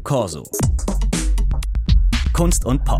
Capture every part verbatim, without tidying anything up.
Corso. Kunst und Pop.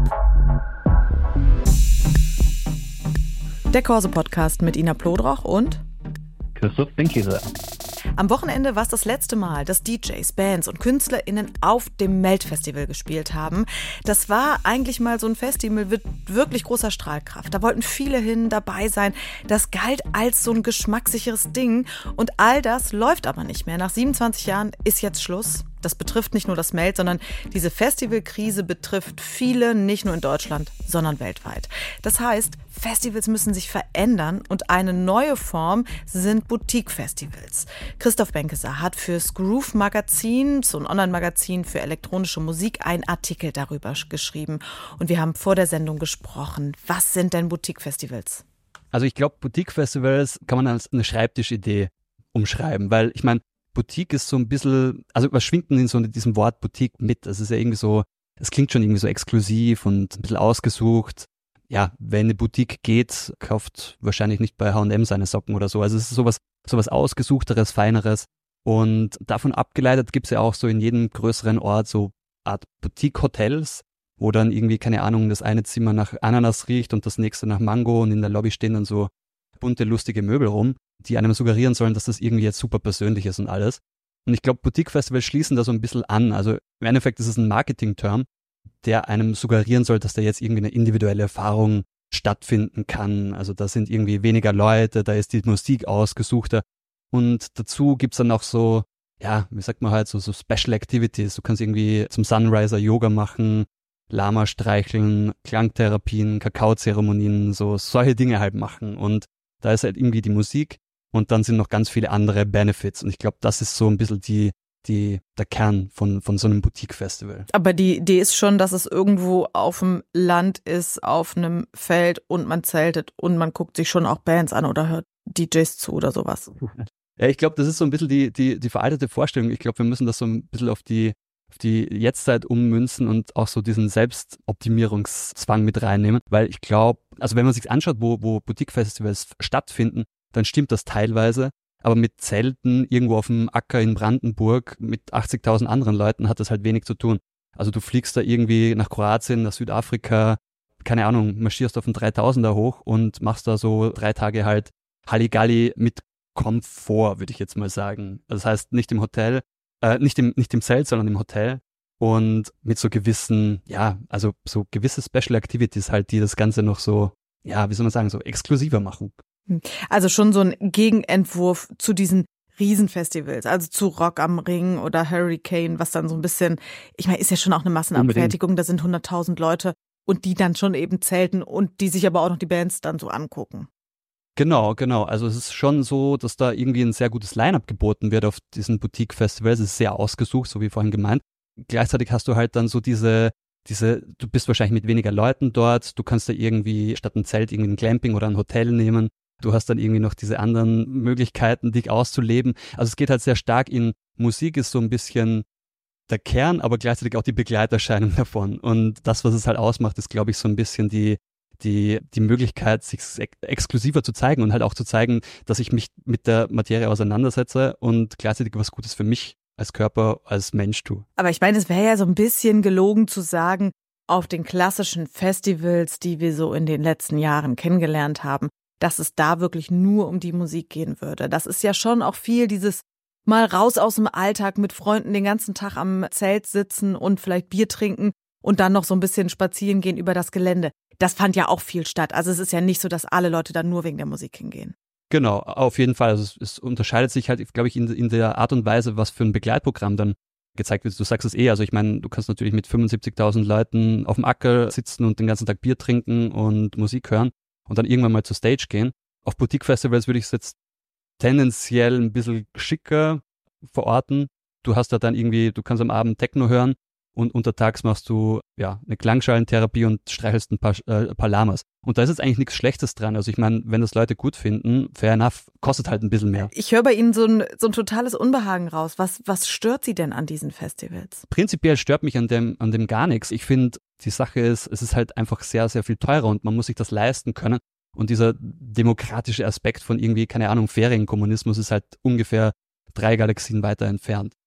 Der Corso-Podcast mit Ina Plodroch und Christoph Benckiser. Am Wochenende war es das letzte Mal, dass D Js, Bands und KünstlerInnen auf dem Melt-Festival gespielt haben. Das war eigentlich mal so ein Festival mit wirklich großer Strahlkraft. Da wollten viele hin, dabei sein. Das galt als so ein geschmackssicheres Ding. Und all das läuft aber nicht mehr. Nach siebenundzwanzig Jahren ist jetzt Schluss. Das betrifft nicht nur das Melt, sondern diese Festivalkrise betrifft viele, nicht nur in Deutschland, sondern weltweit. Das heißt, Festivals müssen sich verändern und eine neue Form sind Boutique-Festivals. Christoph Benckiser hat fürs Groove Magazin, so ein Online-Magazin für elektronische Musik, einen Artikel darüber geschrieben. Und wir haben vor der Sendung gesprochen. Was sind denn Boutique-Festivals? Also ich glaube, Boutique-Festivals kann man als eine Schreibtischidee umschreiben, weil ich meine, Boutique ist so ein bisschen, also was schwingt denn in so diesem Wort Boutique mit? Das ist ja irgendwie so, es klingt schon irgendwie so exklusiv und ein bisschen ausgesucht. Ja, wer in eine Boutique geht, kauft wahrscheinlich nicht bei H und M seine Socken oder so. Also es ist sowas, sowas Ausgesuchteres, Feineres. Und davon abgeleitet gibt es ja auch so in jedem größeren Ort so Art Boutique-Hotels, wo dann irgendwie, keine Ahnung, das eine Zimmer nach Ananas riecht und das nächste nach Mango und in der Lobby stehen dann so bunte, lustige Möbel rum, die einem suggerieren sollen, dass das irgendwie jetzt super persönlich ist und alles. Und ich glaube, Boutique-Festivals schließen da so ein bisschen an. Also im Endeffekt ist es ein Marketing-Term, der einem suggerieren soll, dass da jetzt irgendwie eine individuelle Erfahrung stattfinden kann. Also da sind irgendwie weniger Leute, da ist die Musik ausgesuchter. Und dazu gibt's dann auch so, ja, wie sagt man halt, so, so Special Activities. Du kannst irgendwie zum Sunriser Yoga machen, Lama streicheln, Klangtherapien, Kakaozeremonien, so solche Dinge halt machen. Und da ist halt irgendwie die Musik und dann sind noch ganz viele andere Benefits. Und ich glaube, das ist so ein bisschen die, die, der Kern von, von so einem Boutique-Festival. Aber die Idee ist schon, dass es irgendwo auf dem Land ist, auf einem Feld und man zeltet und man guckt sich schon auch Bands an oder hört D Js zu oder sowas. Ja, ich glaube, das ist so ein bisschen die, die, die veraltete Vorstellung. Ich glaube, wir müssen das so ein bisschen auf die, auf die Jetztzeit ummünzen und auch so diesen Selbstoptimierungszwang mit reinnehmen, weil ich glaube, also wenn man sich anschaut, wo, wo Boutique-Festivals stattfinden, dann stimmt das teilweise, aber mit Zelten irgendwo auf dem Acker in Brandenburg mit achtzigtausend anderen Leuten hat das halt wenig zu tun. Also du fliegst da irgendwie nach Kroatien, nach Südafrika, keine Ahnung, marschierst auf den dreitausender hoch und machst da so drei Tage halt Halligalli mit Komfort, würde ich jetzt mal sagen. Das heißt, nicht im Hotel, Äh, nicht im, nicht im Zelt, sondern im Hotel und mit so gewissen, ja, also so gewisse Special Activities halt, die das Ganze noch so, ja, wie soll man sagen, so exklusiver machen. Also schon so ein Gegenentwurf zu diesen Riesenfestivals, also zu Rock am Ring oder Hurricane, was dann so ein bisschen, ich meine, ist ja schon auch eine Massenabfertigung, Unbedingt. Da sind hunderttausend Leute und die dann schon eben zelten und die sich aber auch noch die Bands dann so angucken. Genau, genau. Also es ist schon so, dass da irgendwie ein sehr gutes Line-Up geboten wird auf diesen Boutique-Festivals. Es ist sehr ausgesucht, so wie vorhin gemeint. Gleichzeitig hast du halt dann so diese, diese, du bist wahrscheinlich mit weniger Leuten dort. Du kannst da irgendwie statt ein Zelt irgendwie ein Glamping oder ein Hotel nehmen. Du hast dann irgendwie noch diese anderen Möglichkeiten, dich auszuleben. Also es geht halt sehr stark in Musik, ist so ein bisschen der Kern, aber gleichzeitig auch die Begleiterscheinung davon. Und das, was es halt ausmacht, ist, glaube ich, so ein bisschen die die die Möglichkeit, sich ex- exklusiver zu zeigen und halt auch zu zeigen, dass ich mich mit der Materie auseinandersetze und gleichzeitig was Gutes für mich als Körper, als Mensch tue. Aber ich meine, es wäre ja so ein bisschen gelogen zu sagen, auf den klassischen Festivals, die wir so in den letzten Jahren kennengelernt haben, dass es da wirklich nur um die Musik gehen würde. Das ist ja schon auch viel dieses mal raus aus dem Alltag mit Freunden den ganzen Tag am Zelt sitzen und vielleicht Bier trinken und dann noch so ein bisschen spazieren gehen über das Gelände. Das fand ja auch viel statt. Also es ist ja nicht so, dass alle Leute da nur wegen der Musik hingehen. Genau, auf jeden Fall. Also es, es unterscheidet sich halt, glaube ich, in, in der Art und Weise, was für ein Begleitprogramm dann gezeigt wird. Du sagst es eh, also ich meine, du kannst natürlich mit fünfundsiebzigtausend Leuten auf dem Acker sitzen und den ganzen Tag Bier trinken und Musik hören und dann irgendwann mal zur Stage gehen. Auf Boutique-Festivals würde ich es jetzt tendenziell ein bisschen schicker verorten. Du hast da dann irgendwie, du kannst am Abend Techno hören und untertags machst du ja eine Klangschalentherapie und streichelst ein paar, äh, ein paar Lamas. Und da ist jetzt eigentlich nichts Schlechtes dran. Also ich meine, wenn das Leute gut finden, fair enough, kostet halt ein bisschen mehr. Ich höre bei Ihnen so ein, so ein totales Unbehagen raus. Was, was stört Sie denn an diesen Festivals? Prinzipiell stört mich an dem, an dem gar nichts. Ich finde, die Sache ist, es ist halt einfach sehr, sehr viel teurer und man muss sich das leisten können. Und dieser demokratische Aspekt von irgendwie, keine Ahnung, Ferienkommunismus ist halt ungefähr drei Galaxien weiter entfernt.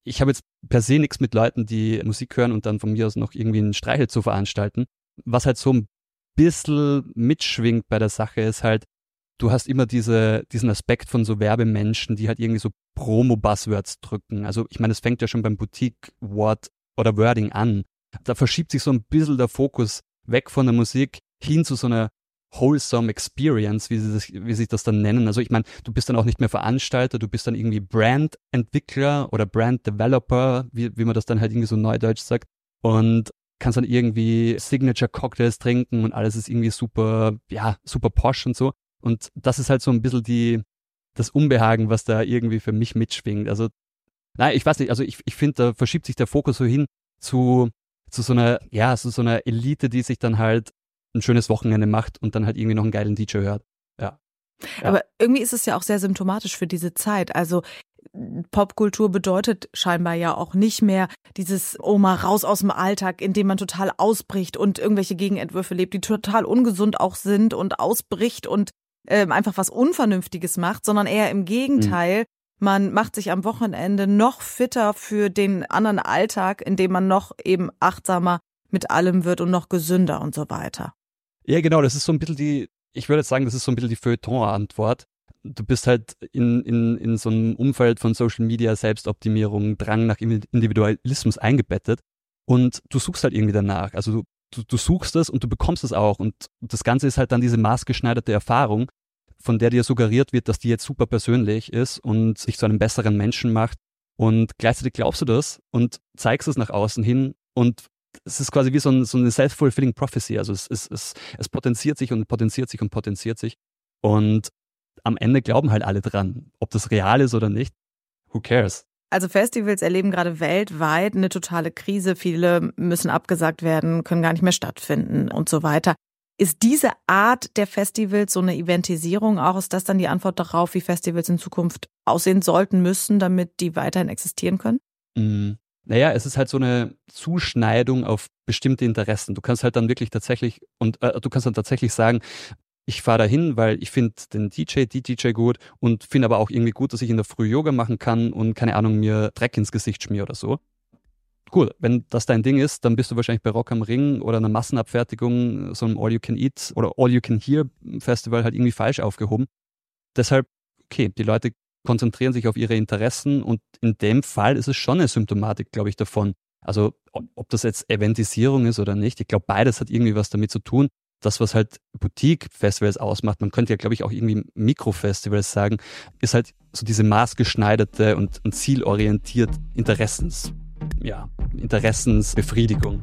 ich habe jetzt per se nichts mit Leuten, die Musik hören und dann von mir aus noch irgendwie einen Streichel zu veranstalten. Was halt so ein bisschen mitschwingt bei der Sache ist halt, du hast immer diese, diesen Aspekt von so Werbemenschen, die halt irgendwie so Promo-Buzzwords drücken. Also ich meine, es fängt ja schon beim Boutique-Wort oder Wording an. Da verschiebt sich so ein bisschen der Fokus weg von der Musik hin zu so einer wholesome Experience, wie sie, das, wie sie das dann nennen. Also ich meine, du bist dann auch nicht mehr Veranstalter, du bist dann irgendwie Brand-Entwickler oder Brand-Developer, wie, wie man das dann halt irgendwie so neudeutsch sagt. Und kannst dann irgendwie Signature-Cocktails trinken und alles ist irgendwie super, ja, super posh und so. Und das ist halt so ein bisschen die, das Unbehagen, was da irgendwie für mich mitschwingt. Also, nein, ich weiß nicht, also ich, ich finde, da verschiebt sich der Fokus so hin zu, zu so einer, ja, zu so einer Elite, die sich dann halt ein schönes Wochenende macht und dann halt irgendwie noch einen geilen D J hört. Ja. ja. Aber irgendwie ist es ja auch sehr symptomatisch für diese Zeit. Also Popkultur bedeutet scheinbar ja auch nicht mehr dieses, oh mal raus aus dem Alltag, in dem man total ausbricht und irgendwelche Gegenentwürfe lebt, die total ungesund auch sind und ausbricht und ähm, einfach was Unvernünftiges macht, sondern eher im Gegenteil. Mhm. Man macht sich am Wochenende noch fitter für den anderen Alltag, indem man noch eben achtsamer mit allem wird und noch gesünder und so weiter. Ja, genau, das ist so ein bisschen die, ich würde jetzt sagen, das ist so ein bisschen die Feuilleton-Antwort. Du bist halt in, in, in so einem Umfeld von Social Media, Selbstoptimierung, Drang nach Individualismus eingebettet und du suchst halt irgendwie danach. Also du, du, du suchst es und du bekommst es auch und das Ganze ist halt dann diese maßgeschneiderte Erfahrung, von der dir suggeriert wird, dass die jetzt super persönlich ist und sich zu einem besseren Menschen macht und gleichzeitig glaubst du das und zeigst es nach außen hin und es ist quasi wie so, ein, so eine self-fulfilling prophecy, also es, es, es, es potenziert sich und potenziert sich und potenziert sich und am Ende glauben halt alle dran, ob das real ist oder nicht, who cares? Also Festivals erleben gerade weltweit eine totale Krise, viele müssen abgesagt werden, können gar nicht mehr stattfinden und so weiter. Ist diese Art der Festivals so eine Eventisierung auch, ist das dann die Antwort darauf, wie Festivals in Zukunft aussehen sollten müssen, damit die weiterhin existieren können? Mm. Naja, es ist halt so eine Zuschneidung auf bestimmte Interessen. Du kannst halt dann wirklich tatsächlich, und äh, du kannst dann tatsächlich sagen, ich fahre dahin, weil ich finde den D J, die D J gut und finde aber auch irgendwie gut, dass ich in der Früh Yoga machen kann und keine Ahnung, mir Dreck ins Gesicht schmier oder so. Gut, wenn das dein Ding ist, dann bist du wahrscheinlich bei Rock am Ring oder einer Massenabfertigung, so einem All-You-Can-Eat oder All-You-Can-Hear-Festival halt irgendwie falsch aufgehoben. Deshalb, okay, die Leute konzentrieren sich auf ihre Interessen und in dem Fall ist es schon eine Symptomatik, glaube ich, davon. Also ob das jetzt Eventisierung ist oder nicht, ich glaube, beides hat irgendwie was damit zu tun. Das, was halt Boutique-Festivals ausmacht, man könnte ja, glaube ich, auch irgendwie Mikrofestivals sagen, ist halt so diese maßgeschneiderte und, und zielorientiert Interessens, ja, Interessensbefriedigung.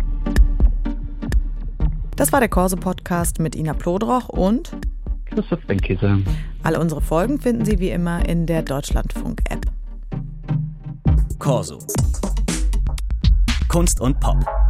Das war der Corso-Podcast mit Ina Plodroch und Christoph Benckiser. Alle unsere Folgen finden Sie wie immer in der Deutschlandfunk-App. Corso. Kunst und Pop.